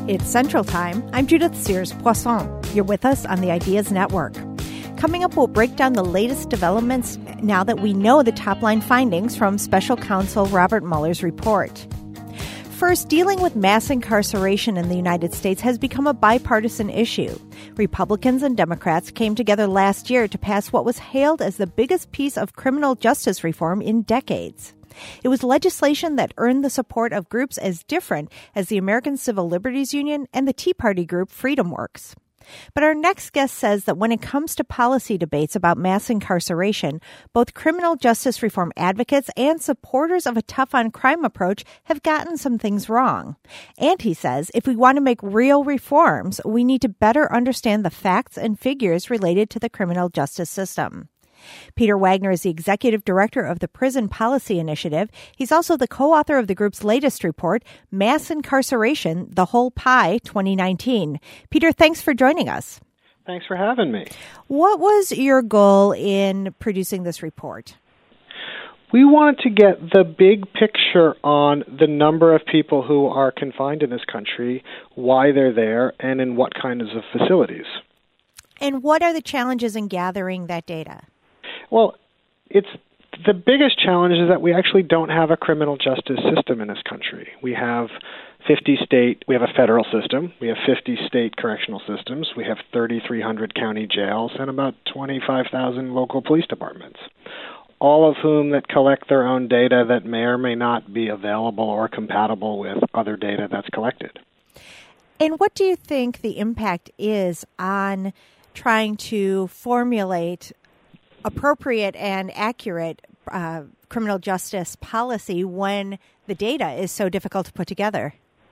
It's Central Time. I'm Judith Sears-Poisson. You're with us on the Ideas Network. Coming up, we'll break down the latest developments now that we know the top-line findings from Special Counsel Robert Mueller's report. First, dealing with mass incarceration in the United States has become a bipartisan issue. Republicans and Democrats came together last year to pass what was hailed as the biggest piece of criminal justice reform in decades. It was legislation that earned the support of groups as different as the American Civil Liberties Union and the Tea Party group FreedomWorks. But our next guest says that when it comes to policy debates about mass incarceration, both criminal justice reform advocates and supporters of a tough-on-crime approach have gotten some things wrong. And he says if we want to make real reforms, we need to better understand the facts and figures related to the criminal justice system. Peter Wagner is the executive director of the Prison Policy Initiative. He's also the co-author of the group's latest report, Mass Incarceration, The Whole Pie 2019. Peter, thanks for joining us. Thanks for having me. What was your goal in producing this report? We wanted to get the big picture on the number of people who are confined in this country, why they're there, and in what kinds of facilities. And what are the challenges in gathering that data? Well, it's the biggest challenge is that we actually don't have a criminal justice system in this country. We have we have a federal system, we have 50 state correctional systems, we have 3,300 county jails, and about 25,000 local police departments, all of whom that collect their own data that may or may not be available or compatible with other data that's collected. And what do you think the impact is on trying to formulate appropriate and accurate criminal justice policy when the data is so difficult to put together?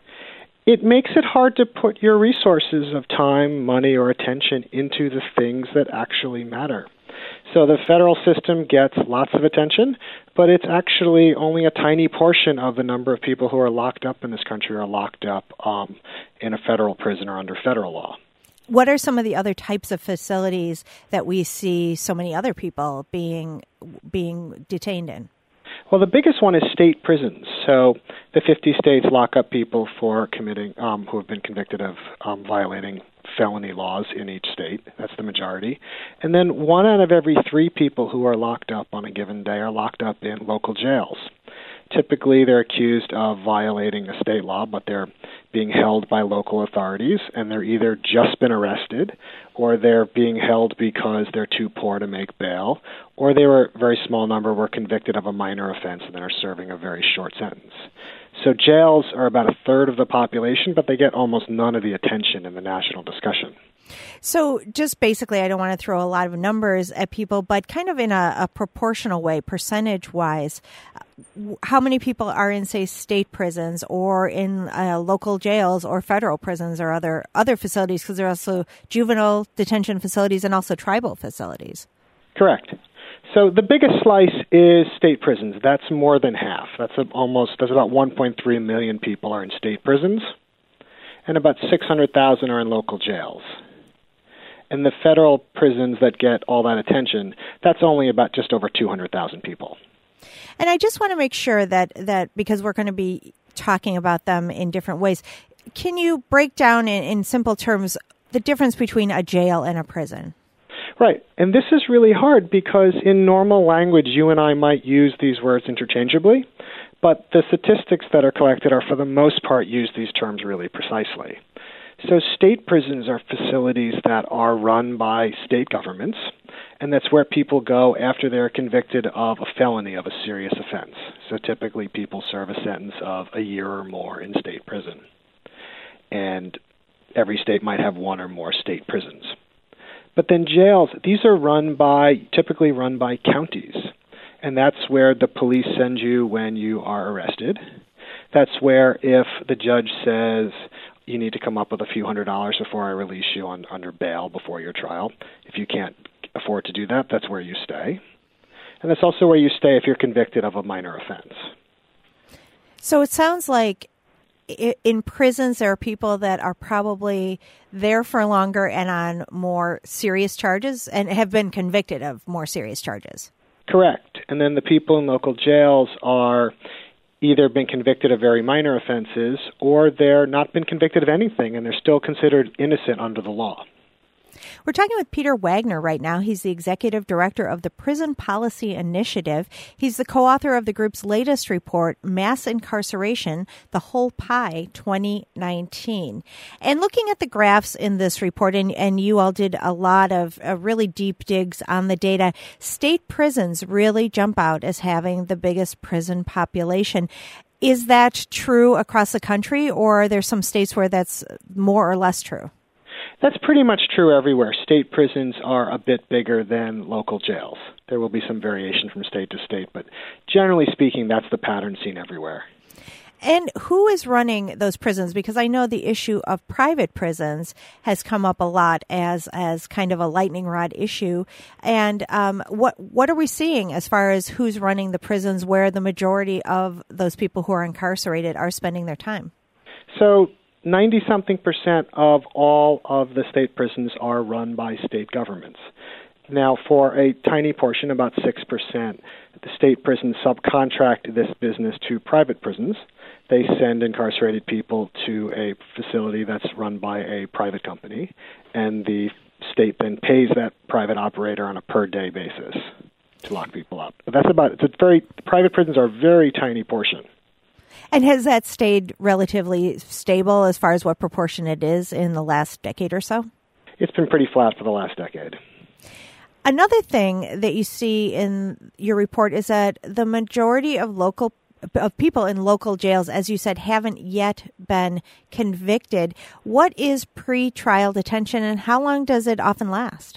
It makes it hard to put your resources of time, money, or attention into the things that actually matter. So the federal system gets lots of attention, but it's actually only a tiny portion of the number of people who are locked up in this country are locked up in a federal prison or under federal law. What are some of the other types of facilities that we see so many other people being detained in? Well, the biggest one is state prisons. So the 50 states lock up people for committing who have been convicted of violating felony laws in each state. That's the majority. And then 1 out of every 3 people who are locked up on a given day are locked up in local jails. Typically, they're accused of violating a state law, but they're being held by local authorities, and they're either just been arrested, or they're being held because they're too poor to make bail, or they were a very small number were convicted of a minor offense and then are serving a very short sentence. So jails are about a third of the population, but they get almost none of the attention in the national discussion. So just basically, I don't want to throw a lot of numbers at people, but kind of in a proportional way, percentage-wise, how many people are in, say, state prisons or in local jails or federal prisons or other facilities, because there are also juvenile detention facilities and also tribal facilities? Correct. So the biggest slice is state prisons. That's more than half. That's about 1.3 million people are in state prisons, and about 600,000 are in local jails. And the federal prisons that get all that attention, that's only about just over 200,000 people. And I just want to make sure that because we're going to be talking about them in different ways, can you break down in simple terms the difference between a jail and a prison? Right. And this is really hard because in normal language, you and I might use these words interchangeably, but the statistics that are collected are, for the most part, use these terms really precisely. So state prisons are facilities that are run by state governments, and that's where people go after they're convicted of a felony, of a serious offense. So typically people serve a sentence of a year or more in state prison. And every state might have 1 or more state prisons. But then jails, these are typically run by counties. And that's where the police send you when you are arrested. That's where if the judge says you need to come up with a few $100s before I release you under bail before your trial, if you can't afford to do that, that's where you stay. And that's also where you stay if you're convicted of a minor offense. So it sounds like in prisons there are people that are probably there for longer and on more serious charges and have been convicted of more serious charges. Correct. And then the people in local jails are either been convicted of very minor offenses or they're not been convicted of anything and they're still considered innocent under the law. We're talking with Peter Wagner right now. He's the executive director of the Prison Policy Initiative. He's the co-author of the group's latest report, Mass Incarceration, The Whole Pie 2019. And looking at the graphs in this report, and you all did a lot of really deep digs on the data, state prisons really jump out as having the biggest prison population. Is that true across the country, or are there some states where that's more or less true? That's pretty much true everywhere. State prisons are a bit bigger than local jails. There will be some variation from state to state, but generally speaking, that's the pattern seen everywhere. And who is running those prisons? Because I know the issue of private prisons has come up a lot as kind of a lightning rod issue. And what are we seeing as far as who's running the prisons where the majority of those people who are incarcerated are spending their time? So 90-something% of all of the state prisons are run by state governments. Now, for a tiny portion, about 6%, the state prisons subcontract this business to private prisons. They send incarcerated people to a facility that's run by a private company, and the state then pays that private operator on a per-day basis to lock people up. But that's about it. Private prisons are a very tiny portion. And has that stayed relatively stable as far as what proportion it is in the last decade or so? It's been pretty flat for the last decade. Another thing that you see in your report is that the majority of people in local jails, as you said, haven't yet been convicted. What is pretrial detention, and how long does it often last?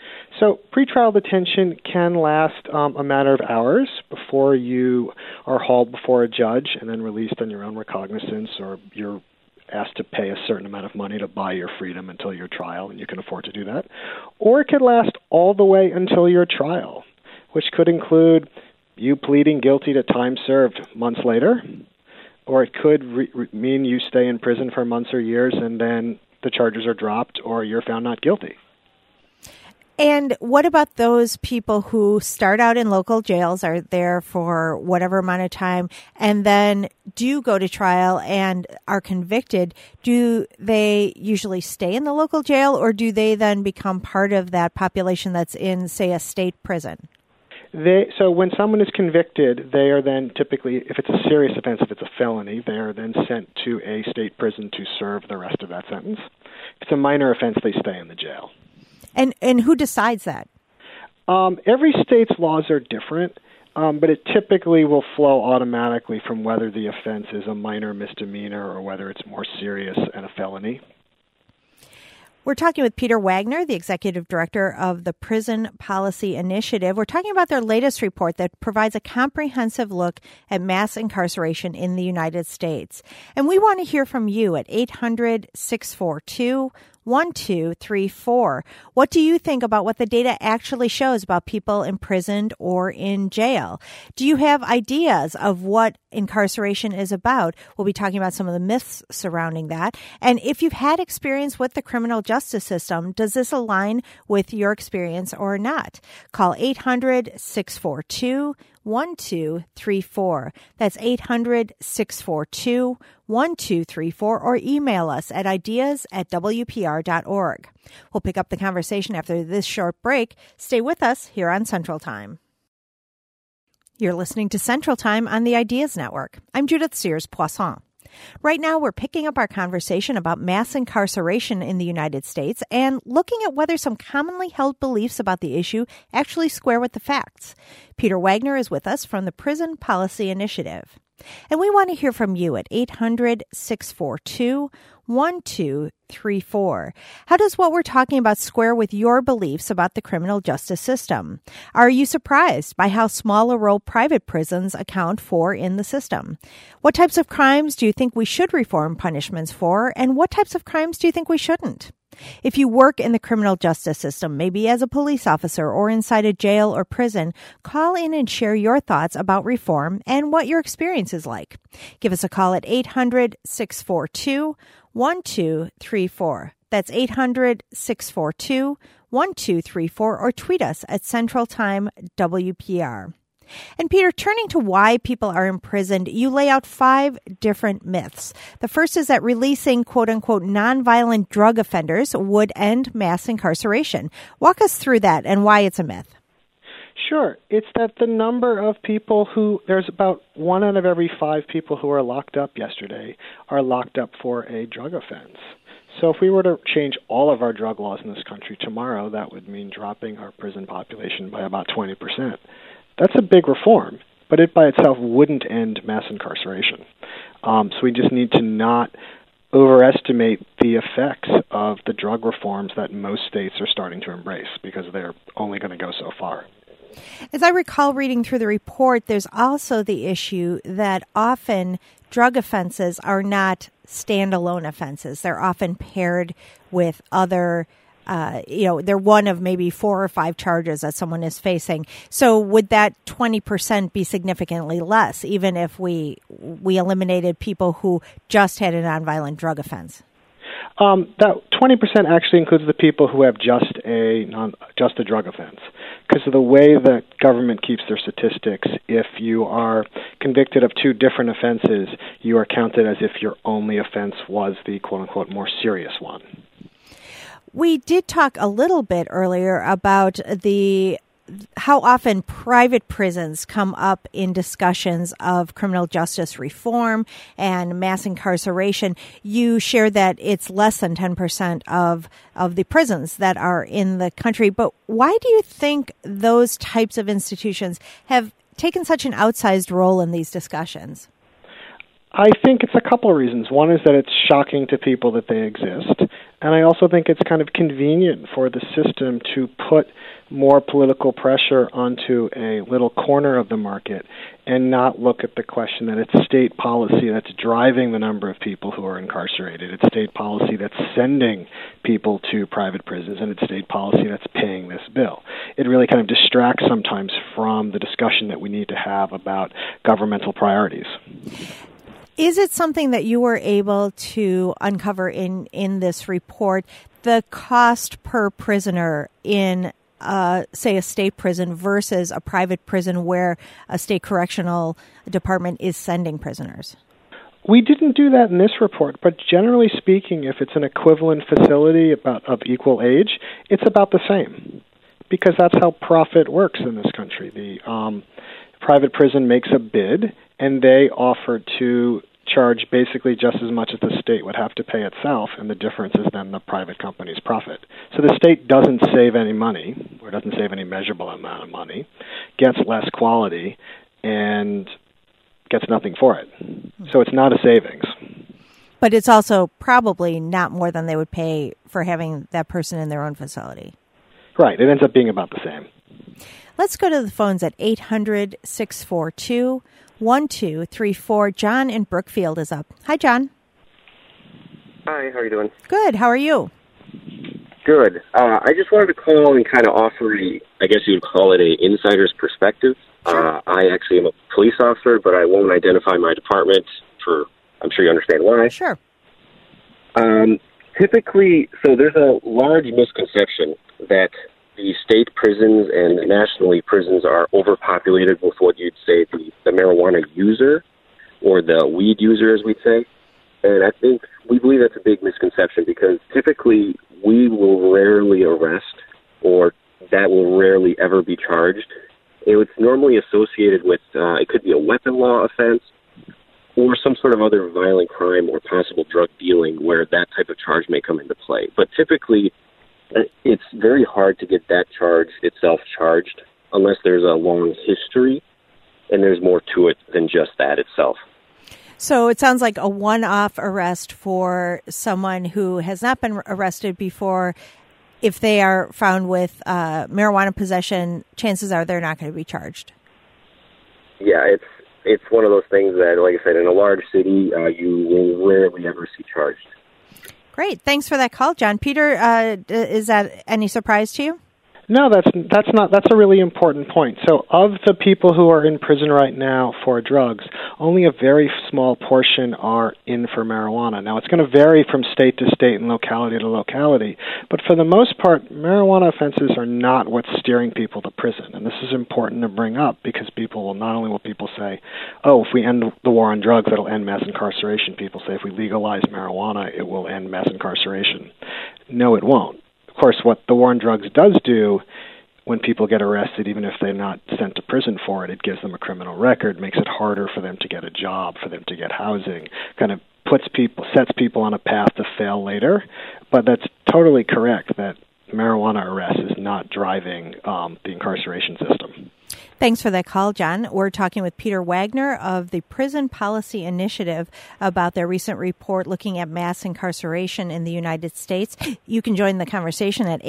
So pretrial detention can last a matter of hours before you are hauled before a judge and then released on your own recognizance, or you're asked to pay a certain amount of money to buy your freedom until your trial, and you can afford to do that. Or it could last all the way until your trial, which could include you pleading guilty to time served months later, or it could mean you stay in prison for months or years and then the charges are dropped or you're found not guilty. And what about those people who start out in local jails, are there for whatever amount of time, and then do go to trial and are convicted? Do they usually stay in the local jail, or do they then become part of that population that's in, say, a state prison? So when someone is convicted, they are then typically, if it's a serious offense, if it's a felony, they are then sent to a state prison to serve the rest of that sentence. If it's a minor offense, they stay in the jail. And who decides that? Every state's laws are different, but it typically will flow automatically from whether the offense is a minor misdemeanor or whether it's more serious and a felony. We're talking with Peter Wagner, the executive director of the Prison Policy Initiative. We're talking about their latest report that provides a comprehensive look at mass incarceration in the United States. And we want to hear from you at 800-642-1234. What do you think about what the data actually shows about people imprisoned or in jail? Do you have ideas of what incarceration is about? We'll be talking about some of the myths surrounding that. And if you've had experience with the criminal justice system, does this align with your experience or not? Call 800-642-1234. That's 800-642-1234, or email us at ideas@wpr.org. We'll pick up the conversation after this short break. Stay with us here on Central Time. You're listening to Central Time on the Ideas Network. I'm Judith Sears-Poisson. Right now, we're picking up our conversation about mass incarceration in the United States and looking at whether some commonly held beliefs about the issue actually square with the facts. Peter Wagner is with us from the Prison Policy Initiative. And we want to hear from you at 800-642-1234. How does what we're talking about square with your beliefs about the criminal justice system? Are you surprised by how small a role private prisons account for in the system? What types of crimes do you think we should reform punishments for, and what types of crimes do you think we shouldn't? If you work in the criminal justice system, maybe as a police officer or inside a jail or prison, call in and share your thoughts about reform and what your experience is like. Give us a call at 800-642-1234. That's 800-642-1234, or tweet us at Central Time WPR. And Peter, turning to why people are imprisoned, you lay out 5 different myths. The first is that releasing quote-unquote nonviolent drug offenders would end mass incarceration. Walk us through that and why it's a myth. Sure. It's that the number of people there's about 1 out of every 5 people who are locked up yesterday are locked up for a drug offense. So if we were to change all of our drug laws in this country tomorrow, that would mean dropping our prison population by about 20%. That's a big reform, but it by itself wouldn't end mass incarceration. So we just need to not overestimate the effects of the drug reforms that most states are starting to embrace, because they're only going to go so far. As I recall reading through the report, there's also the issue that often drug offenses are not standalone offenses. They're often paired with other they're one of maybe 4 or 5 charges that someone is facing. So would that 20% be significantly less, even if we eliminated people who just had a nonviolent drug offense? That 20% actually includes the people who have just a drug offense. Because of the way the government keeps their statistics, if you are convicted of 2 different offenses, you are counted as if your only offense was the quote-unquote more serious one. We did talk a little bit earlier about how often private prisons come up in discussions of criminal justice reform and mass incarceration. You shared that it's less than 10% of the prisons that are in the country. But why do you think those types of institutions have taken such an outsized role in these discussions? I think it's a couple of reasons. One is that it's shocking to people that they exist, and I also think it's kind of convenient for the system to put more political pressure onto a little corner of the market and not look at the question that it's state policy that's driving the number of people who are incarcerated. It's state policy that's sending people to private prisons, and it's state policy that's paying this bill. It really kind of distracts sometimes from the discussion that we need to have about governmental priorities. Is it something that you were able to uncover in this report, the cost per prisoner in, say, a state prison versus a private prison where a state correctional department is sending prisoners? We didn't do that in this report, but generally speaking, if it's an equivalent facility of equal age, it's about the same, because that's how profit works in this country. The private prison makes a bid, and they offer to charge basically just as much as the state would have to pay itself, and the difference is then the private company's profit. So the state doesn't save any money, or doesn't save any measurable amount of money, gets less quality, and gets nothing for it. So it's not a savings. But it's also probably not more than they would pay for having that person in their own facility. Right. It ends up being about the same. Let's go to the phones at 800-642-1234. John in Brookfield is up. Hi, John. Hi, how are you doing? Good. How are you? Good. I just wanted to call and kind of offer I guess you would call it an insider's perspective. Sure. I actually am a police officer, but I won't identify my department I'm sure you understand why. Sure. Typically, so there's a large misconception that the state prisons and nationally prisons are overpopulated with what you'd say the marijuana user, or the weed user, as we'd say. And I think we believe that's a big misconception, because typically we will rarely arrest, or that will rarely ever be charged. It's normally associated with, it could be a weapon law offense, or some sort of other violent crime or possible drug dealing where that type of charge may come into play. But typically, it's very hard to get that charge itself charged unless there's a long history and there's more to it than just that itself. So it sounds like a one-off arrest for someone who has not been arrested before. If they are found with marijuana possession, chances are they're not going to be charged. Yeah, it's one of those things that, like I said, in a large city, you will rarely ever see charged. Great. Thanks for that call, John. Peter, is that any surprise to you? No, that's a really important point. So of the people who are in prison right now for drugs, only a very small portion are in for marijuana. Now, it's going to vary from state to state and locality to locality, but for the most part, marijuana offenses are not what's steering people to prison. And this is important to bring up because not only will people say, oh, if we end the war on drugs, it'll end mass incarceration. People say if we legalize marijuana, it will end mass incarceration. No, it won't. Of course, what the war on drugs does do when people get arrested, even if they're not sent to prison for it, it gives them a criminal record, makes it harder for them to get a job, for them to get housing, kind of sets people on a path to fail later. But that's totally correct that marijuana arrest is not driving the incarceration system. Thanks for that call, John. We're talking with Peter Wagner of the Prison Policy Initiative about their recent report looking at mass incarceration in the United States. You can join the conversation at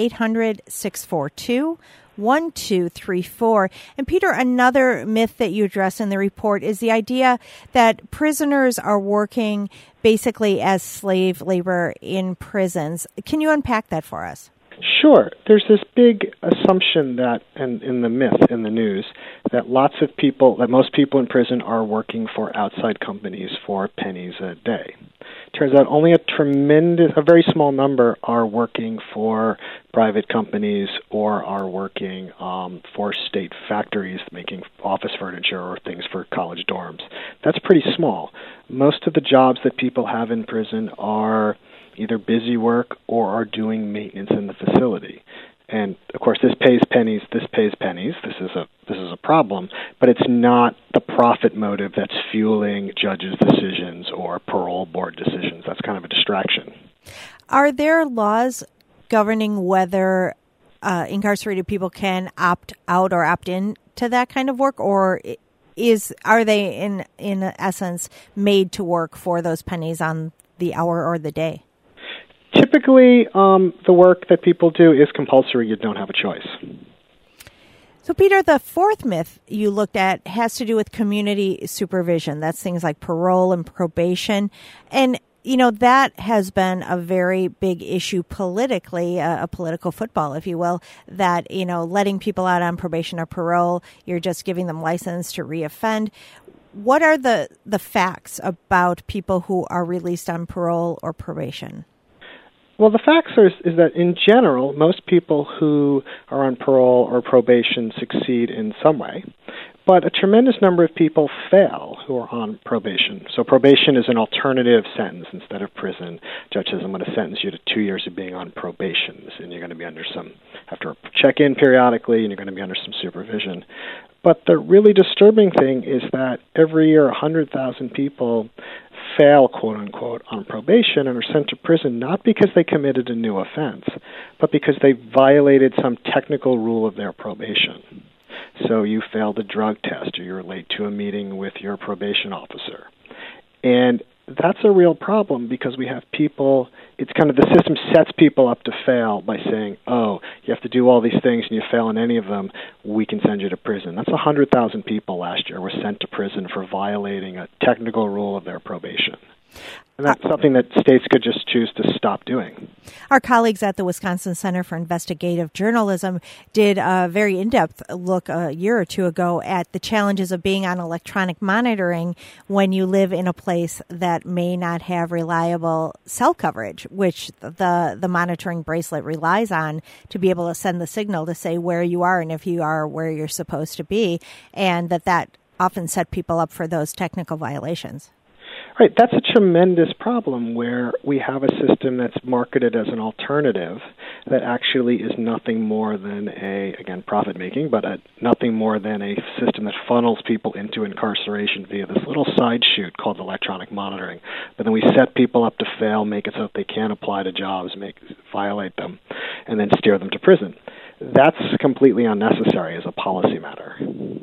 800-642-1234. And Peter, another myth that you address in the report is the idea that prisoners are working basically as slave labor in prisons. Can you unpack that for us? Sure. There's this big assumption that, and in the myth in the news, that most people in prison are working for outside companies for pennies a day. Turns out only a very small number are working for private companies or are working for state factories making office furniture or things for college dorms. That's pretty small. Most of the jobs that people have in prison are either busy work or are doing maintenance in the facility. And of course, this pays pennies. This is a problem, but it's not the profit motive that's fueling judges' decisions or parole board decisions. That's kind of a distraction. Are there laws governing whether incarcerated people can opt out or opt in to that kind of work, or are they in essence made to work for those pennies on the hour or the day? Typically, the work that people do is compulsory. You don't have a choice. So, Peter, the fourth myth you looked at has to do with community supervision. That's things like parole and probation. And, that has been a very big issue politically, a political football, if you will, that, letting people out on probation or parole, you're just giving them license to reoffend. What are the facts about people who are released on parole or probation? Well, the facts is that in general, most people who are on parole or probation succeed in some way, but a tremendous number of people fail who are on probation. So probation is an alternative sentence instead of prison. Judge says, I'm going to sentence you to 2 years of being on probation, and you're going to be have to check in periodically, and you're going to be under some supervision. But the really disturbing thing is that every year 100,000 people fail, quote-unquote, on probation and are sent to prison not because they committed a new offense, but because they violated some technical rule of their probation. So you failed a drug test or you're late to a meeting with your probation officer. And that's a real problem because we have people, it's kind of the system sets people up to fail by saying, oh, you have to do all these things and you fail in any of them, we can send you to prison. That's 100,000 people last year were sent to prison for violating a technical rule of their probation. And that's something that states could just choose to stop doing. Our colleagues at the Wisconsin Center for Investigative Journalism did a very in-depth look a year or two ago at the challenges of being on electronic monitoring when you live in a place that may not have reliable cell coverage, which the monitoring bracelet relies on to be able to send the signal to say where you are and if you are where you're supposed to be, and that often set people up for those technical violations. Right, that's a tremendous problem where we have a system that's marketed as an alternative that actually is nothing more than profit-making, but nothing more than a system that funnels people into incarceration via this little side shoot called electronic monitoring. But then we set people up to fail, make it so that they can't apply to jobs, violate them, and then steer them to prison. That's completely unnecessary as a policy matter.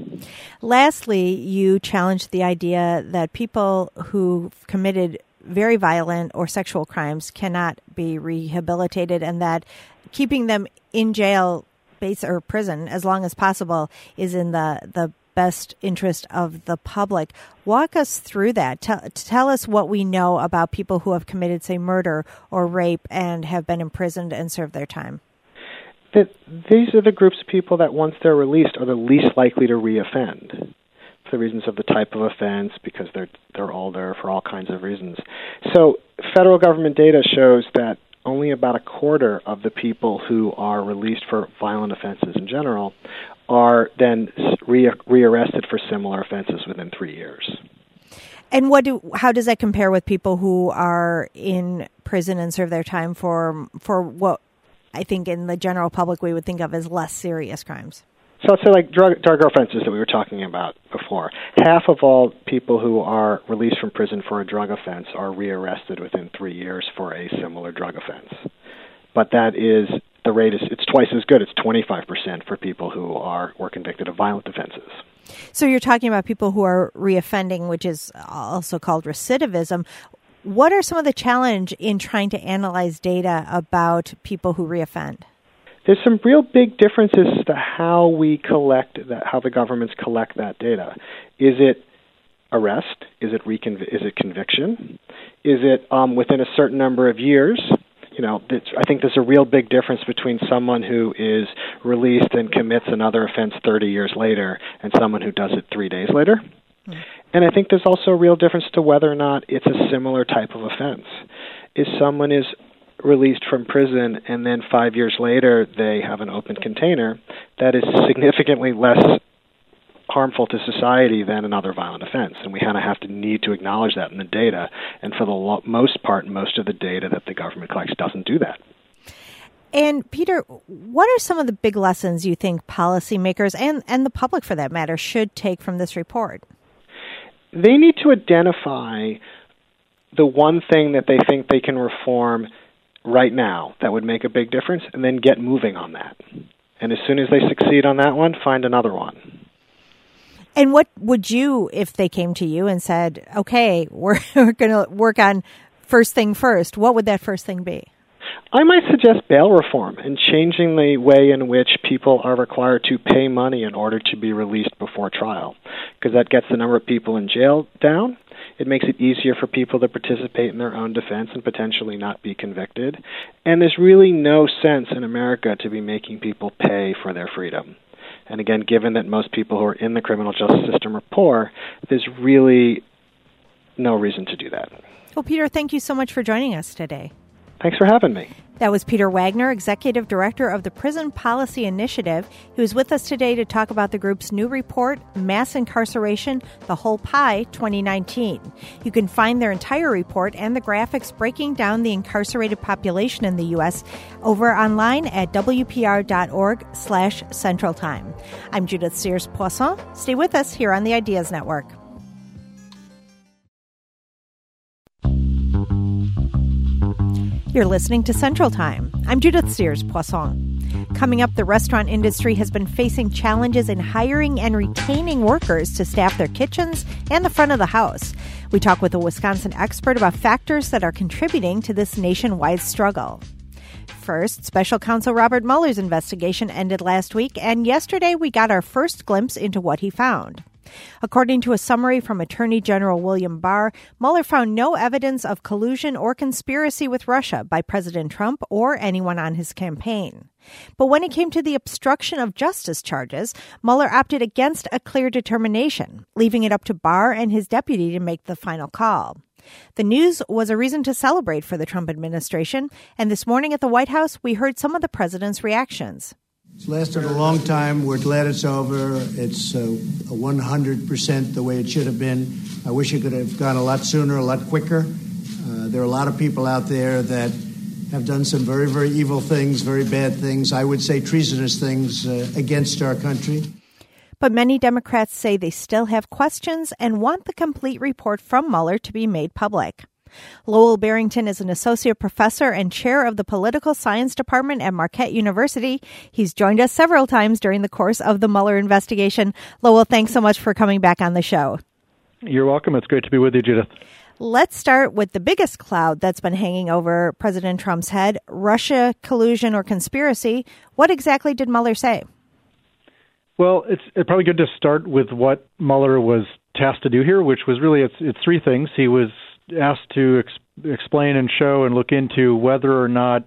Lastly, you challenged the idea that people who've committed very violent or sexual crimes cannot be rehabilitated and that keeping them in jail or prison as long as possible is in the best interest of the public. Walk us through that. Tell us what we know about people who have committed, say, murder or rape and have been imprisoned and served their time. that these are the groups of people that once they're released are the least likely to reoffend for the reasons of the type of offense, because they're older, for all kinds of reasons. So federal government data shows that only about a quarter of the people who are released for violent offenses in general are then rearrested for similar offenses within 3 years. And how does that compare with people who are in prison and serve their time for what I think in the general public we would think of as less serious crimes? So let's say like drug offenses that we were talking about before. Half of all people who are released from prison for a drug offense are rearrested within 3 years for a similar drug offense. But that is, the rate it's twice as good. It's 25% for people who were convicted of violent offenses. So you're talking about people who are reoffending, which is also called recidivism. What are some of the challenge in trying to analyze data about people who reoffend? There's some real big differences to how we collect that, how the governments collect that data. Is it arrest? Is it conviction? Is it within a certain number of years? I think there's a real big difference between someone who is released and commits another offense 30 years later and someone who does it 3 days later. Mm. And I think there's also a real difference to whether or not it's a similar type of offense. If someone is released from prison and then 5 years later they have an open container, that is significantly less harmful to society than another violent offense. And we kind of have to need to acknowledge that in the data. And for the most part, most of the data that the government collects doesn't do that. And Peter, what are some of the big lessons you think policymakers and the public, for that matter, should take from this report? They need to identify the one thing that they think they can reform right now that would make a big difference, and then get moving on that. And as soon as they succeed on that one, find another one. And what would you, if they came to you and said, okay, we're going to work on first thing first, what would that first thing be? I might suggest bail reform and changing the way in which people are required to pay money in order to be released before trial, because that gets the number of people in jail down. It makes it easier for people to participate in their own defense and potentially not be convicted. And there's really no sense in America to be making people pay for their freedom. And again, given that most people who are in the criminal justice system are poor, there's really no reason to do that. Well, Peter, thank you so much for joining us today. Thanks for having me. That was Peter Wagner, Executive Director of the Prison Policy Initiative. He was with us today to talk about the group's new report, Mass Incarceration, The Whole Pie 2019. You can find their entire report and the graphics breaking down the incarcerated population in the U.S. over online at wpr.org/Central Time. I'm Judith Sears-Poisson. Stay with us here on the Ideas Network. You're listening to Central Time. I'm Judith Sears-Poisson. Coming up, the restaurant industry has been facing challenges in hiring and retaining workers to staff their kitchens and the front of the house. We talk with a Wisconsin expert about factors that are contributing to this nationwide struggle. First, Special Counsel Robert Mueller's investigation ended last week, and yesterday we got our first glimpse into what he found. According to a summary from Attorney General William Barr, Mueller found no evidence of collusion or conspiracy with Russia by President Trump or anyone on his campaign. But when it came to the obstruction of justice charges, Mueller opted against a clear determination, leaving it up to Barr and his deputy to make the final call. The news was a reason to celebrate for the Trump administration, and this morning at the White House, we heard some of the president's reactions. It's lasted a long time. We're glad it's over. It's 100% the way it should have been. I wish it could have gone a lot sooner, a lot quicker. There are a lot of people out there that have done some very, very evil things, very bad things, I would say treasonous things against our country. But many Democrats say they still have questions and want the complete report from Mueller to be made public. Lowell Barrington is an associate professor and chair of the political science department at Marquette University. He's joined us several times during the course of the Mueller investigation. Lowell, thanks so much for coming back on the show. You're welcome. It's great to be with you, Judith. Let's start with the biggest cloud that's been hanging over President Trump's head, Russia collusion or conspiracy. What exactly did Mueller say? Well, it's probably good to start with what Mueller was tasked to do here, which was really it's three things. He was asked to explain and show and look into whether or not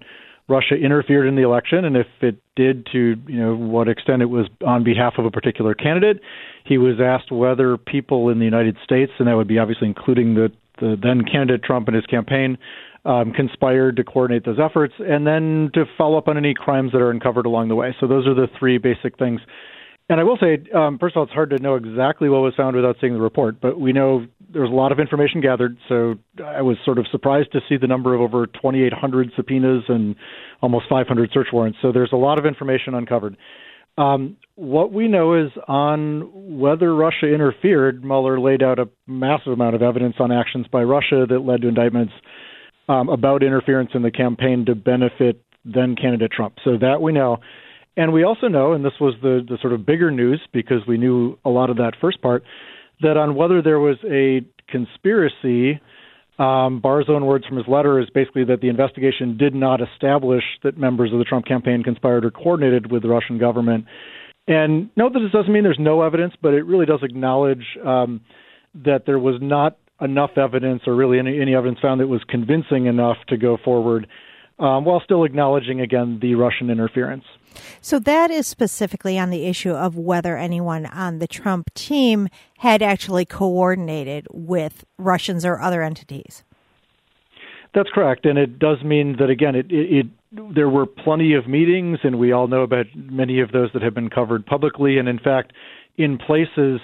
Russia interfered in the election, and if it did, to what extent it was on behalf of a particular candidate. He was asked whether people in the United States, and that would be obviously including the then candidate Trump and his campaign, conspired to coordinate those efforts, and then to follow up on any crimes that are uncovered along the way. So those are the three basic things. And I will say, first of all, it's hard to know exactly what was found without seeing the report, but we know there's a lot of information gathered. So I was sort of surprised to see the number of over 2,800 subpoenas and almost 500 search warrants. So there's a lot of information uncovered. What we know is on whether Russia interfered, Mueller laid out a massive amount of evidence on actions by Russia that led to indictments about interference in the campaign to benefit then candidate Trump. So that we know. And we also know, and this was the sort of bigger news because we knew a lot of that first part, that on whether there was a conspiracy, Barr's own words from his letter is basically that the investigation did not establish that members of the Trump campaign conspired or coordinated with the Russian government. And note that this doesn't mean there's no evidence, but it really does acknowledge that there was not enough evidence or really any evidence found that was convincing enough to go forward, while still acknowledging, again, the Russian interference. So that is specifically on the issue of whether anyone on the Trump team had actually coordinated with Russians or other entities. That's correct. And it does mean that, again, there were plenty of meetings, and we all know about many of those that have been covered publicly. And in fact, in places,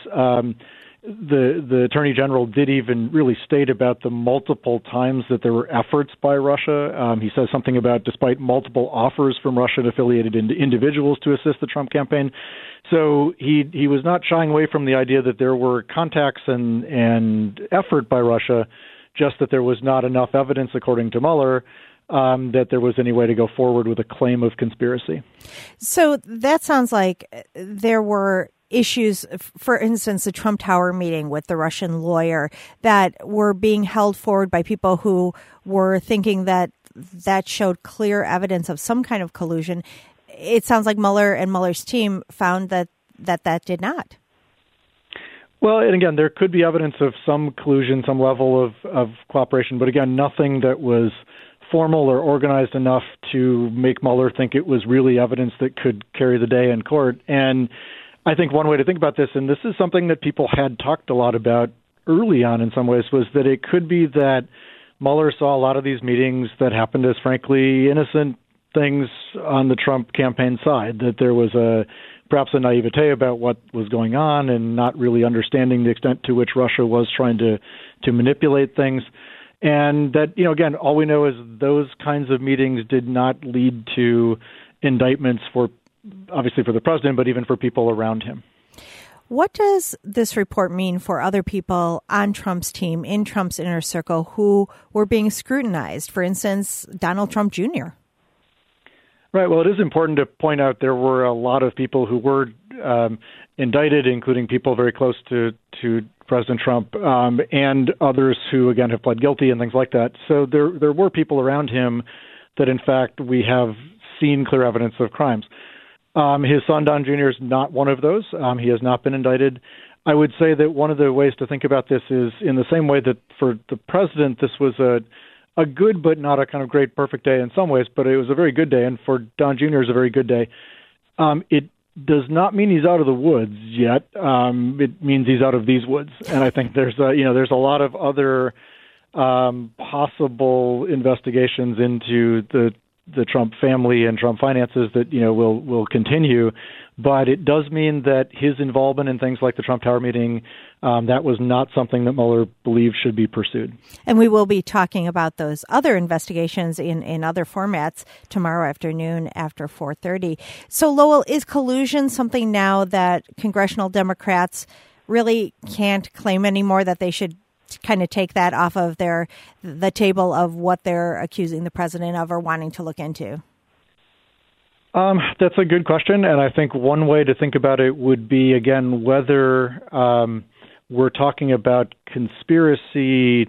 the Attorney General did even really state about the multiple times that there were efforts by Russia. He says something about despite multiple offers from Russian affiliated individuals to assist the Trump campaign. So he was not shying away from the idea that there were contacts and effort by Russia, just that there was not enough evidence, according to Mueller, that there was any way to go forward with a claim of conspiracy. So that sounds like there were issues, for instance, the Trump Tower meeting with the Russian lawyer that were being held forward by people who were thinking that showed clear evidence of some kind of collusion. It sounds like Mueller and Mueller's team found that did not. Well, and again, there could be evidence of some collusion, some level of cooperation, but again, nothing that was formal or organized enough to make Mueller think it was really evidence that could carry the day in court. And I think one way to think about this, and this is something that people had talked a lot about early on in some ways, was that it could be that Mueller saw a lot of these meetings that happened as, frankly, innocent things on the Trump campaign side, that there was perhaps a naivete about what was going on and not really understanding the extent to which Russia was trying to manipulate things. And that, again, all we know is those kinds of meetings did not lead to indictments obviously for the president, but even for people around him. What does this report mean for other people on Trump's team, in Trump's inner circle, who were being scrutinized? For instance, Donald Trump Jr. Right. Well, it is important to point out there were a lot of people who were indicted, including people very close to President Trump, and others who, again, have pled guilty and things like that. So there were people around him that, in fact, we have seen clear evidence of crimes. His son, Don Jr., is not one of those. He has not been indicted. I would say that one of the ways to think about this is in the same way that for the president, this was a good but not a kind of great perfect day in some ways, but it was a very good day. And for Don Jr., it's a very good day. It does not mean he's out of the woods yet. It means he's out of these woods. And I think there's a lot of other possible investigations into the Trump family and Trump finances that, will continue. But it does mean that his involvement in things like the Trump Tower meeting, that was not something that Mueller believed should be pursued. And we will be talking about those other investigations in other formats tomorrow afternoon after 4:30. So, Lowell, is collusion something now that congressional Democrats really can't claim anymore, that they should kind of take that off of the table of what they're accusing the president of or wanting to look into? That's a good question, and I think one way to think about it would be, again, whether we're talking about conspiracy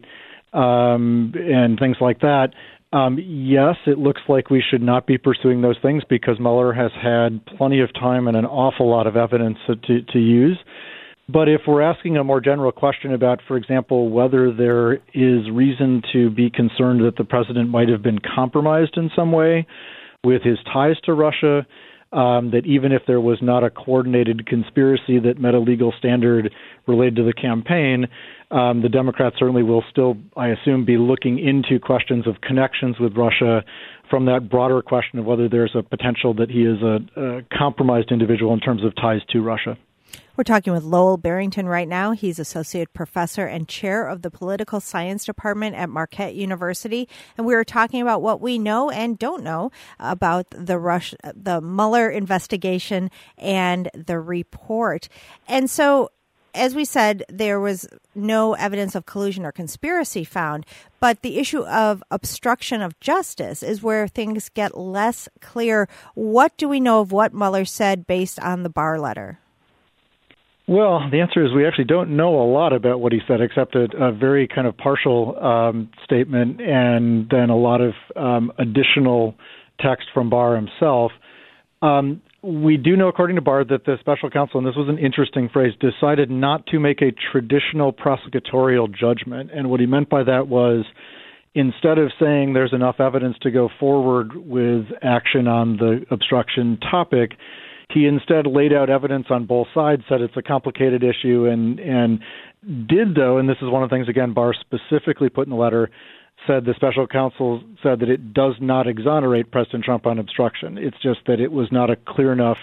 and things like that. Yes, it looks like we should not be pursuing those things because Mueller has had plenty of time and an awful lot of evidence to use. But if we're asking a more general question about, for example, whether there is reason to be concerned that the president might have been compromised in some way, with his ties to Russia, that even if there was not a coordinated conspiracy that met a legal standard related to the campaign, the Democrats certainly will still, I assume, be looking into questions of connections with Russia from that broader question of whether there's a potential that he is a compromised individual in terms of ties to Russia. We're talking with Lowell Barrington right now. He's associate professor and chair of the political science department at Marquette University. And we were talking about what we know and don't know about the Mueller investigation and the report. And so, as we said, there was no evidence of collusion or conspiracy found, but the issue of obstruction of justice is where things get less clear. What do we know of what Mueller said based on the Barr letter? Well, the answer is we actually don't know a lot about what he said, except a very kind of partial statement and then a lot of additional text from Barr himself. We do know, according to Barr, that the special counsel, and this was an interesting phrase, decided not to make a traditional prosecutorial judgment. And what he meant by that was, instead of saying there's enough evidence to go forward with action on the obstruction topic, he instead laid out evidence on both sides, said it's a complicated issue, and did, though, and this is one of the things, again, Barr specifically put in the letter, said the special counsel said that it does not exonerate President Trump on obstruction. It's just that it was not a clear enough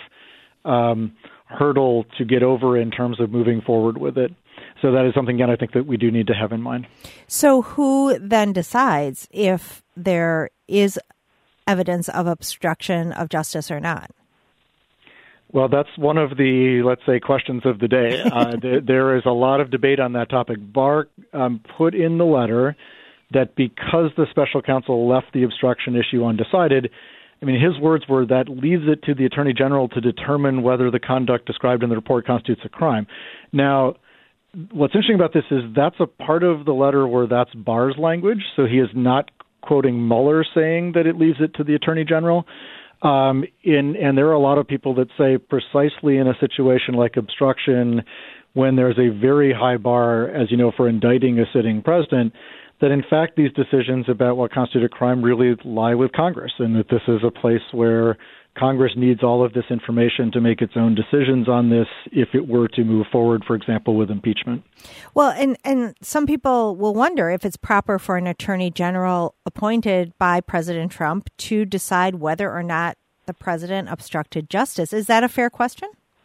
hurdle to get over in terms of moving forward with it. So that is something, again, I think that we do need to have in mind. So who then decides if there is evidence of obstruction of justice or not? Well, that's one of the, let's say, questions of the day. There is a lot of debate on that topic. Barr put in the letter that because the special counsel left the obstruction issue undecided, I mean, his words were that leaves it to the Attorney General to determine whether the conduct described in the report constitutes a crime. Now, what's interesting about this is that's a part of the letter where that's Barr's language, so he is not quoting Mueller saying that it leaves it to the Attorney General. And there are a lot of people that say precisely in a situation like obstruction, when there's a very high bar, as you know, for indicting a sitting president, that in fact these decisions about what constitutes a crime really lie with Congress, and that this is a place where Congress needs all of this information to make its own decisions on this if it were to move forward, for example, with impeachment. Well, and some people will wonder if it's proper for an attorney general appointed by President Trump to decide whether or not the president obstructed justice. Is that a fair question?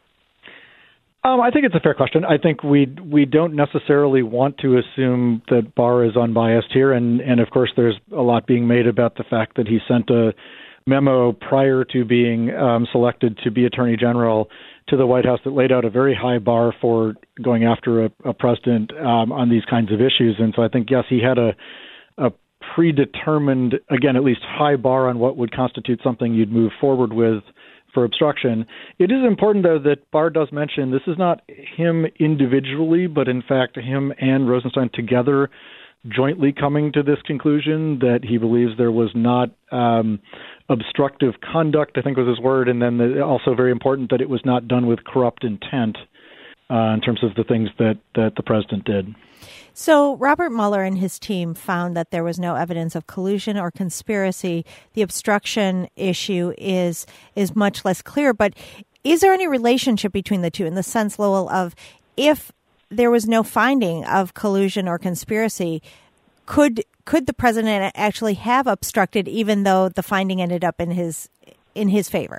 I think it's a fair question. I think we don't necessarily want to assume that Barr is unbiased here. And of course, there's a lot being made about the fact that he sent a memo prior to being selected to be Attorney General to the White House that laid out a very high bar for going after a president on these kinds of issues. And so I think, yes, he had a predetermined, again, at least high bar on what would constitute something you'd move forward with for obstruction. It is important, though, that Barr does mention this is not him individually, but in fact him and Rosenstein together jointly coming to this conclusion that he believes there was not obstructive conduct, I think was his word, and then also very important that it was not done with corrupt intent in terms of the things that the president did. So Robert Mueller and his team found that there was no evidence of collusion or conspiracy. The obstruction issue is much less clear. But is there any relationship between the two in the sense, Lowell, of if there was no finding of collusion or conspiracy, could the president actually have obstructed even though the finding ended up in his favor?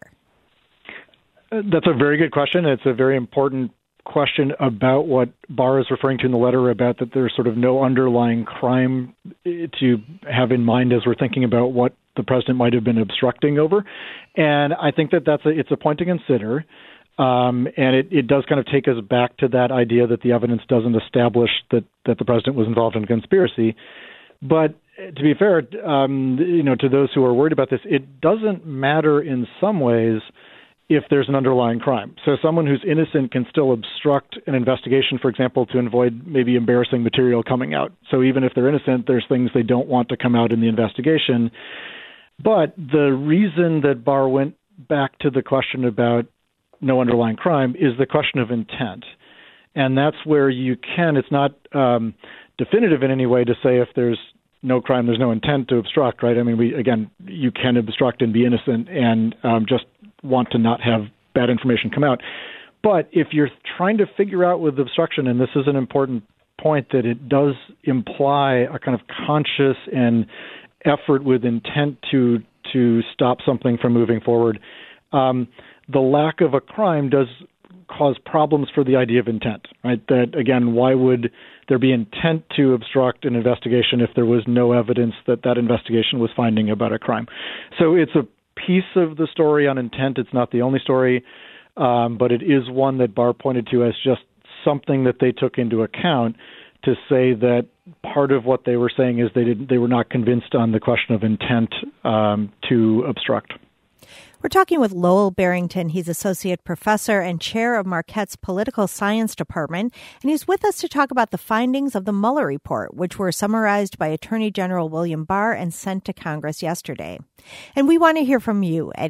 That's a very good question. It's a very important question about what Barr is referring to in the letter about that there's sort of no underlying crime to have in mind as we're thinking about what the president might have been obstructing over. And I think that it's a point to consider. And it does kind of take us back to that idea that the evidence doesn't establish that the president was involved in a conspiracy. But to be fair, to those who are worried about this, it doesn't matter in some ways if there's an underlying crime. So someone who's innocent can still obstruct an investigation, for example, to avoid maybe embarrassing material coming out. So even if they're innocent, there's things they don't want to come out in the investigation. But the reason that Barr went back to the question about no underlying crime is the question of intent. And that's where it's not definitive in any way to say if there's no crime, there's no intent to obstruct, right? I mean, you can obstruct and be innocent and just want to not have bad information come out. But if you're trying to figure out with obstruction, and this is an important point, that it does imply a kind of conscious and effort with intent to stop something from moving forward, the lack of a crime does cause problems for the idea of intent, right? That, again, why would there be intent to obstruct an investigation if there was no evidence that that investigation was finding about a crime? So it's a piece of the story on intent. It's not the only story, but it is one that Barr pointed to as just something that they took into account to say that part of what they were saying is they were not convinced on the question of intent to obstruct. We're talking with Lowell Barrington. He's associate professor and chair of Marquette's political science department, and he's with us to talk about the findings of the Mueller report, which were summarized by Attorney General William Barr and sent to Congress yesterday. And we want to hear from you at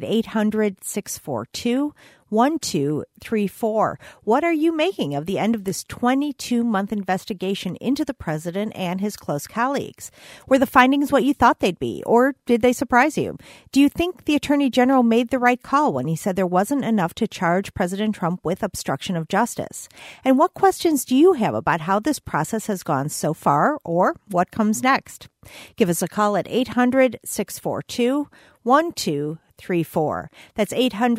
800-642-1234. What are you making of the end of this 22-month investigation into the president and his close colleagues? Were the findings what you thought they'd be, or did they surprise you? Do you think the Attorney General made the right call when he said there wasn't enough to charge President Trump with obstruction of justice? And what questions do you have about how this process has gone so far, or what comes next? Give us a call at 800-642-1234. That's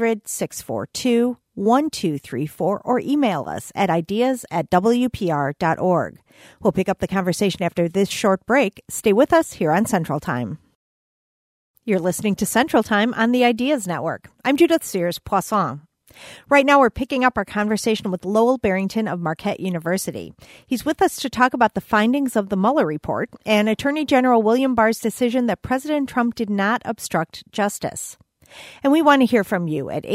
800-642-1234, or email us at ideas@wpr.org. We'll pick up the conversation after this short break. Stay with us here on Central Time. You're listening to Central Time on the Ideas Network. I'm Judith Sears-Poisson. Right now, we're picking up our conversation with Lowell Barrington of Marquette University. He's with us to talk about the findings of the Mueller report and Attorney General William Barr's decision that President Trump did not obstruct justice. And we want to hear from you at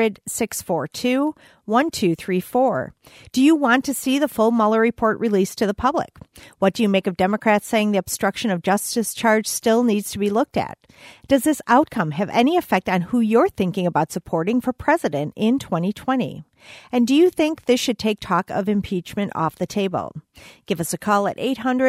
800-642-1234. Do you want to see the full Mueller report released to the public? What do you make of Democrats saying the obstruction of justice charge still needs to be looked at? Does this outcome have any effect on who you're thinking about supporting for president in 2020? And do you think this should take talk of impeachment off the table? Give us a call at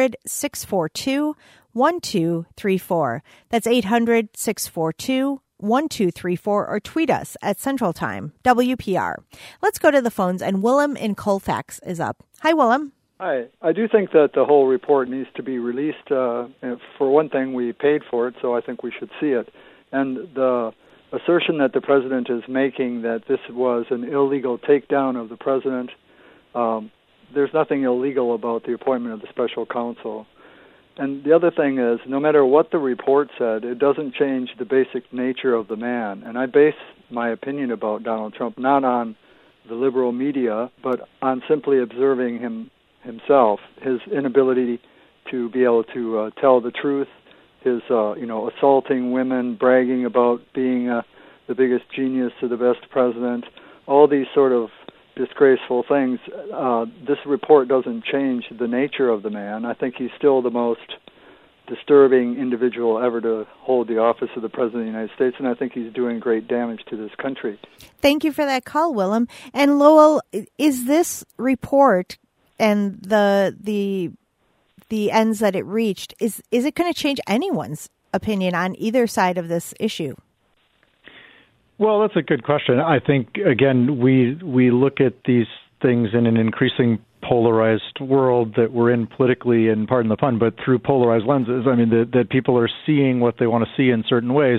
800-642-1234. That's 800-642-1234, or tweet us at Central Time, WPR. Let's go to the phones, and Willem in Colfax is up. Hi, Willem. Hi. I do think that the whole report needs to be released. For one thing, we paid for it, so I think we should see it. And the assertion that the president is making that this was an illegal takedown of the president, there's nothing illegal about the appointment of the special counsel. And the other thing is, no matter what the report said, it doesn't change the basic nature of the man. And I base my opinion about Donald Trump not on the liberal media, but on simply observing himself, his inability to be able to tell the truth, his assaulting women, bragging about being the biggest genius or the best president, all these sort of disgraceful things. This report doesn't change the nature of the man. I think he's still the most disturbing individual ever to hold the office of the President of the United States, and I think he's doing great damage to this country. Thank you for that call, Willem. And Lowell, is this report and the ends that it reached, is it going to change anyone's opinion on either side of this issue? Well, that's a good question. I think, again, we look at these things in an increasing polarized world that we're in politically, and pardon the pun, but through polarized lenses. I mean, that people are seeing what they want to see in certain ways.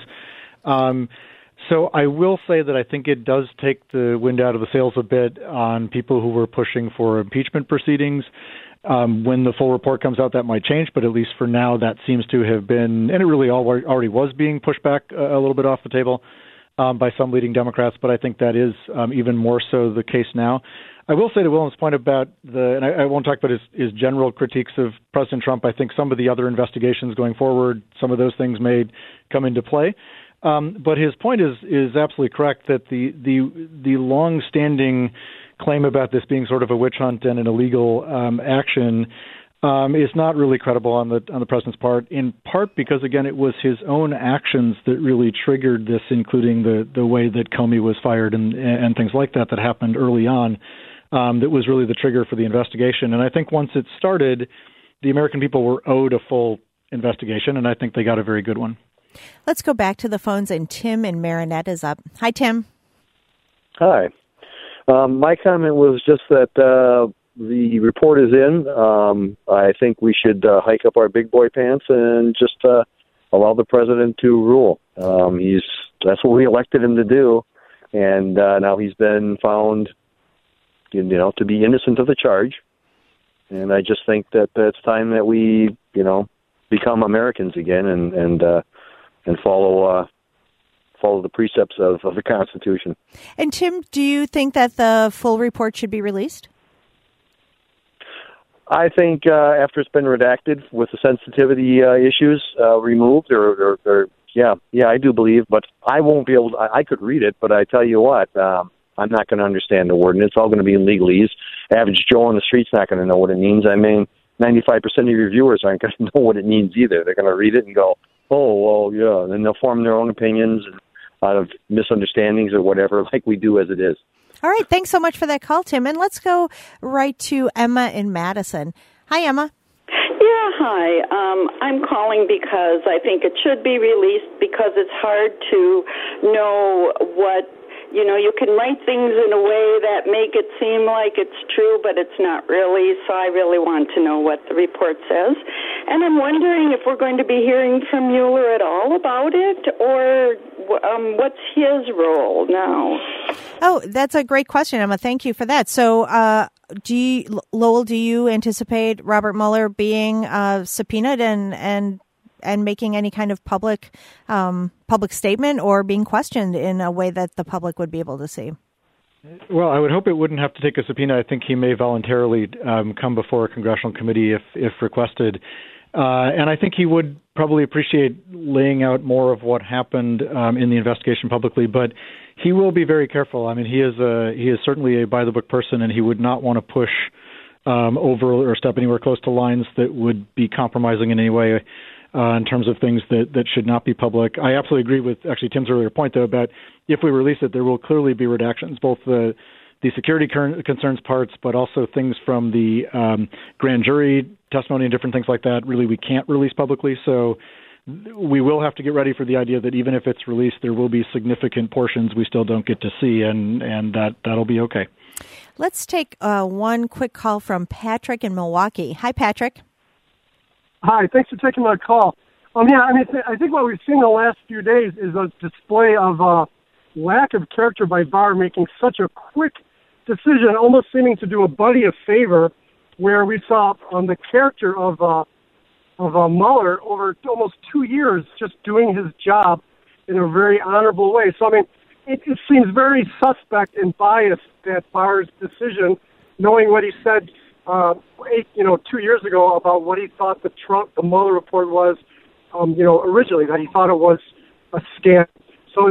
So I will say that I think it does take the wind out of the sails a bit on people who were pushing for impeachment proceedings. When the full report comes out, that might change, but at least for now, that seems to have been, and it really already was being pushed back a little bit off the table by some leading Democrats, but I think that is even more so the case now. I will say to Willem's point about and I won't talk about his general critiques of President Trump. I think some of the other investigations going forward, some of those things may come into play. But his point is absolutely correct that the long-standing claim about this being sort of a witch hunt and an illegal action is not really credible on the president's part, in part because, again, it was his own actions that really triggered this, including the way that Comey was fired and things like that happened early on. That was really the trigger for the investigation. And I think once it started, the American people were owed a full investigation, and I think they got a very good one. Let's go back to the phones, and Tim in Marinette is up. Hi, Tim. Hi. My comment was just that the report is in. I think we should hike up our big boy pants and just allow the president to rule. That's what we elected him to do, and now he's been found, to be innocent of the charge. And I just think that it's time that we, become Americans again and follow the precepts of the Constitution. And Tim, do you think that the full report should be released? I think after it's been redacted with the sensitivity issues removed, or I do believe, but I won't be able to, I could read it, but I tell you what, I'm not going to understand the word, and it's all going to be in legalese. Average Joe on the street's not going to know what it means. I mean, 95% of your viewers aren't going to know what it means either. They're going to read it and go, oh, well, yeah, and then they'll form their own opinions out of misunderstandings or whatever, like we do as it is. All right, thanks so much for that call, Tim. And let's go right to Emma in Madison. Hi, Emma. Yeah, hi. I'm calling because I think it should be released because it's hard to know what, you can write things in a way that make it seem like it's true, but it's not really. So I really want to know what the report says. And I'm wondering if we're going to be hearing from Mueller at all about it, or what's his role now? Oh, that's a great question, Emma. Thank you for that. So, Lowell, do you anticipate Robert Mueller being subpoenaed and making any kind of public statement or being questioned in a way that the public would be able to see? Well, I would hope it wouldn't have to take a subpoena. I think he may voluntarily come before a congressional committee if requested. And I think he would probably appreciate laying out more of what happened in the investigation publicly, but he will be very careful. I mean, he is certainly a by-the-book person, and he would not want to push over or step anywhere close to lines that would be compromising in any way in terms of things that should not be public. I absolutely agree with actually Tim's earlier point, though, about if we release it, there will clearly be redactions, both the security concerns parts, but also things from the grand jury testimony and different things like that, really we can't release publicly. So we will have to get ready for the idea that even if it's released, there will be significant portions we still don't get to see, and that'll be okay. Let's take one quick call from Patrick in Milwaukee. Hi, Patrick. Hi, thanks for taking my call. I think what we've seen the last few days is a display of lack of character by Barr, making such a quick decision, almost seeming to do a buddy a favor, where we saw the character of Mueller over almost 2 years just doing his job in a very honorable way. So, it seems very suspect and biased that Barr's decision, knowing what he said 2 years ago about what he thought the Mueller report was, originally, that he thought it was a scam. So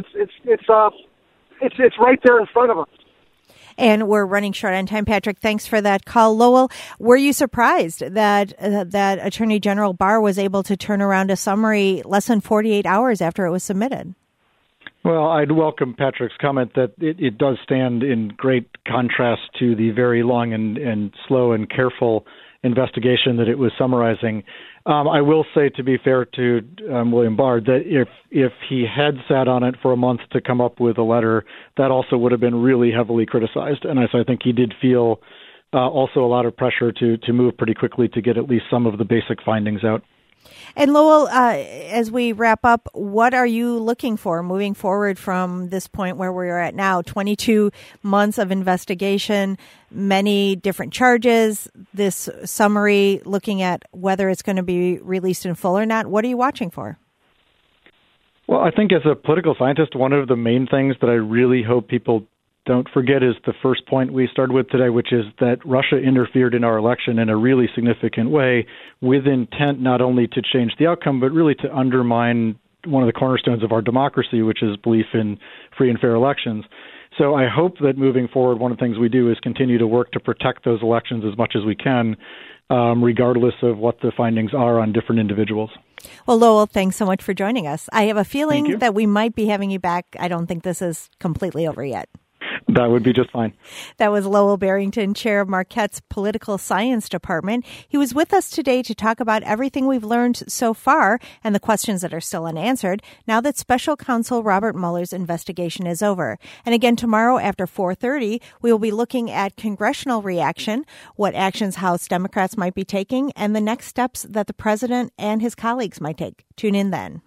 it's right there in front of us. And we're running short on time, Patrick. Thanks for that call. Lowell, were you surprised that Attorney General Barr was able to turn around a summary less than 48 hours after it was submitted? Well, I'd welcome Patrick's comment that it does stand in great contrast to the very long and slow and careful investigation that it was summarizing. I will say, to be fair to William Barr, that if he had sat on it for a month to come up with a letter, that also would have been really heavily criticized. And so I think he did feel also a lot of pressure to move pretty quickly to get at least some of the basic findings out. And Lowell, as we wrap up, what are you looking for moving forward from this point where we're at now? 22 months of investigation, many different charges, this summary looking at whether it's going to be released in full or not. What are you watching for? Well, I think as a political scientist, one of the main things that I really hope people don't forget is the first point we started with today, which is that Russia interfered in our election in a really significant way with intent not only to change the outcome, but really to undermine one of the cornerstones of our democracy, which is belief in free and fair elections. So I hope that moving forward, one of the things we do is continue to work to protect those elections as much as we can, regardless of what the findings are on different individuals. Well, Lowell, thanks so much for joining us. I have a feeling that we might be having you back. I don't think this is completely over yet. That would be just fine. That was Lowell Barrington, chair of Marquette's Political Science Department. He was with us today to talk about everything we've learned so far and the questions that are still unanswered now that Special Counsel Robert Mueller's investigation is over. And again, tomorrow after 4:30, we will be looking at congressional reaction, what actions House Democrats might be taking, and the next steps that the president and his colleagues might take. Tune in then.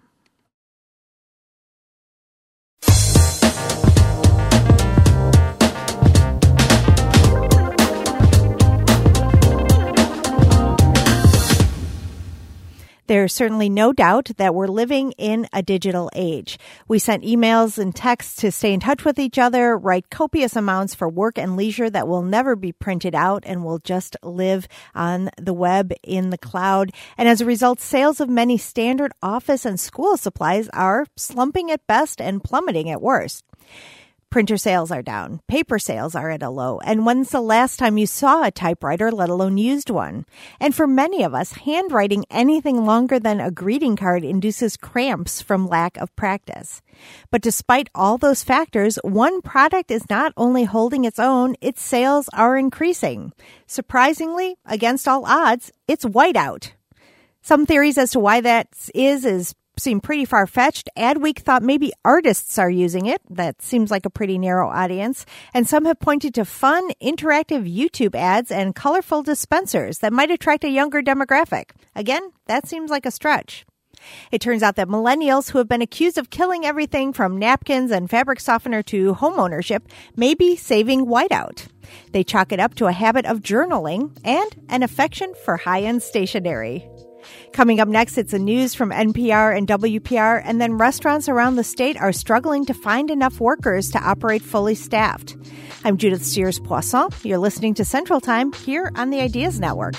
There's certainly no doubt that we're living in a digital age. We sent emails and texts to stay in touch with each other, write copious amounts for work and leisure that will never be printed out and will just live on the web in the cloud. And as a result, sales of many standard office and school supplies are slumping at best and plummeting at worst. Printer sales are down. Paper sales are at a low. And when's the last time you saw a typewriter, let alone used one? And for many of us, handwriting anything longer than a greeting card induces cramps from lack of practice. But despite all those factors, one product is not only holding its own, its sales are increasing. Surprisingly, against all odds, it's whiteout. Some theories as to why that seem pretty far-fetched. Adweek thought maybe artists are using it. That seems like a pretty narrow audience. And some have pointed to fun, interactive YouTube ads and colorful dispensers that might attract a younger demographic. Again, that seems like a stretch. It turns out that millennials who have been accused of killing everything from napkins and fabric softener to home ownership may be saving whiteout. They chalk it up to a habit of journaling and an affection for high-end stationery. Coming up next, it's the news from NPR and WPR, and then restaurants around the state are struggling to find enough workers to operate fully staffed. I'm Judith Sears-Poisson. You're listening to Central Time here on the Ideas Network.